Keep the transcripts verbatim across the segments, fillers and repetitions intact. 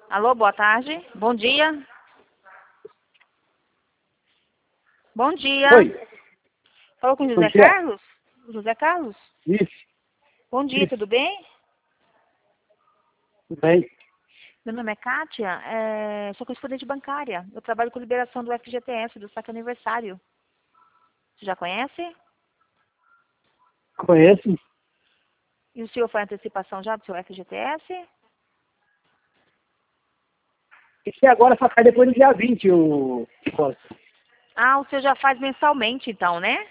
Alô, boa tarde. Bom dia. Bom dia. Oi. Falou com o José Bom dia. Carlos? José Carlos? Isso. Bom dia, Isso. tudo bem? Tudo bem? Meu nome é Kátia, é... sou correspondente bancária. Eu trabalho com liberação do F G T S, do saque aniversário. Você já conhece? Conheço. E o senhor faz antecipação já do seu F G T S? Esse agora só cai depois do dia vinte, o... Ah, o senhor já faz mensalmente, então, né?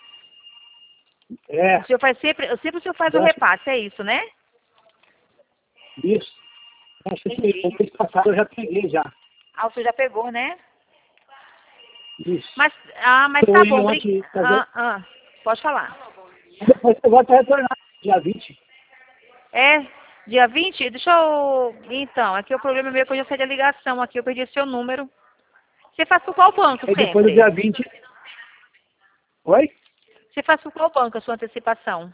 É. O senhor faz sempre, sempre o senhor faz o Eu acho- repasse, é isso, né? Isso. Acho que Entendi. o mês passado eu já peguei já. Ah, o senhor já pegou, né? Isso. Mas, ah, mas Eu tá ia bom. bri- ontem fazer. Ah, ah, pode falar. Depois eu vou até retornar dia vinte. É, dia vinte. Deixa eu... Então, aqui o problema é meu que eu já saí da ligação aqui, eu perdi seu número. Você faz por qual banco Aí depois do sempre? dia vinte. Oi? Você faz por qual banco a sua antecipação?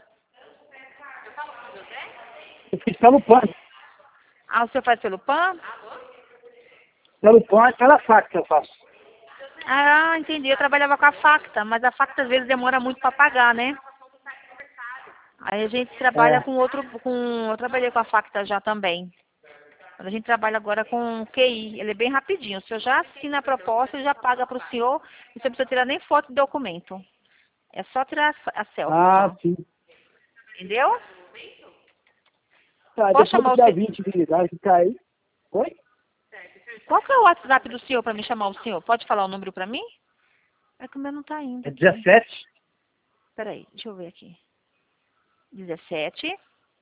Eu fiz pelo PAN. Ah, o senhor faz pelo PAN? Pelo PAN é pela faca que eu faço. Ah, entendi. Eu trabalhava com a Facta, mas a Facta às vezes demora muito para pagar, né? Aí a gente trabalha É. com outro... com Eu trabalhei com a Facta já também. Mas a gente trabalha agora com Q I. Ele é bem rapidinho. O senhor já assina a proposta e já paga para o senhor. E você não precisa tirar nem foto do documento. É só tirar a a selfie Ah, só. sim. Entendeu? Tá, Posso depois do chamar o dia senhor? vinte de idade que cair. Oi? Qual que é o WhatsApp do senhor para me chamar o senhor? Pode falar o número para mim? É que o meu não tá indo É aqui. dezessete, Peraí, deixa eu ver aqui. dezessete.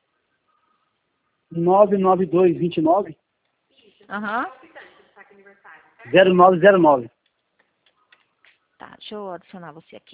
nove nove dois vinte e nove, Aham. zero nove zero nove. Tá, deixa eu adicionar você aqui.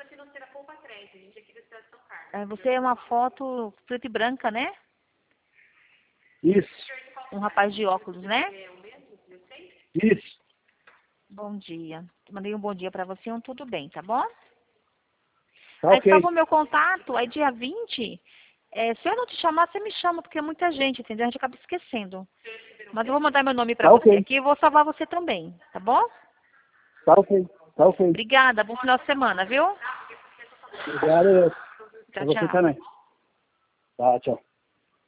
É, você é uma foto preta e branca, né? Isso. Um rapaz de óculos, né? Isso. Bom dia. Mandei um bom dia para você, um tudo bem, tá bom? Tá Aí ok. salvou meu contato, aí dia vinte, é, se eu não te chamar, você me chama, porque é muita gente, entendeu? A gente acaba esquecendo. Mas eu vou mandar meu nome pra Tá você ok. aqui e vou salvar você também, tá bom? Tá ok. Tá ok. Obrigada, bom final de semana, viu? Obrigado. Tchau, A você tchau. também. Tá, tchau.